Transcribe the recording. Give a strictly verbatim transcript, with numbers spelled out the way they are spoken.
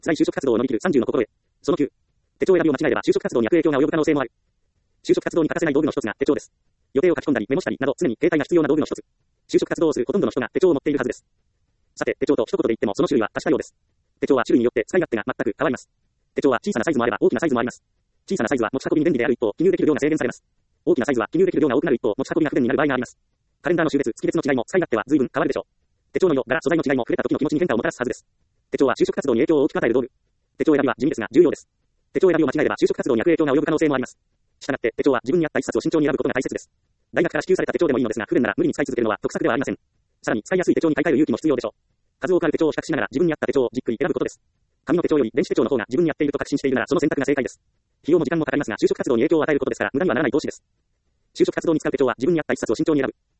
辛い就職活動を乗り切るさんじゅうの心得。そのきゅう。手帳選びを間違えれば就職活動に悪影響が及ぶ可能性もある。就職活動に欠かせない道具の一つが手帳です。予定を書き込んだりメモしたりなど常に携帯が必要な道具の一つ。就職活動をするほとんどの人が手帳を持っているはずです。さて、手帳と一言で言ってもその種類は多種多様です。手帳は種類によって使い勝手が全く変わります。手帳は小さなサイズもあれば大きなサイズもあります。小さなサイズは持ち運びに便利である一方、記入できる量が制限されます。大きなサイズは記入できる量が多くなる一方、持ち運びが不便になる場合があります。カレンダーの種別、月別の違いも使い勝手は随分変わるでしょう。手帳の色、柄、素材の違いも触れた時の気持ちに変化をもたらすはずです。手帳は就職活動に影響を大きく与える道具。手帳選びは地味ですが重要です。手帳選びを間違えれば就職活動に悪影響が及ぶ可能性もあります。したがって手帳は自分に合った一冊を慎重に選ぶことが大切です。大学から支給された手帳でもいいのですが、不便なら無理に使い続けるのは得策ではありません。さらに使いやすい手帳に買い替える勇気も必要でしょう。数多くある手帳を比較しながら自分に合った手帳をじっくり選ぶことです。紙の手帳より電子手帳の方が自分に合っていると確信しているならその選択が正解です。費用も時間もかかりますが就職活動に影響を与えることですから無駄にはならない投資です。就職活動に使う手帳は自分に合った一冊を慎重に選ぶ。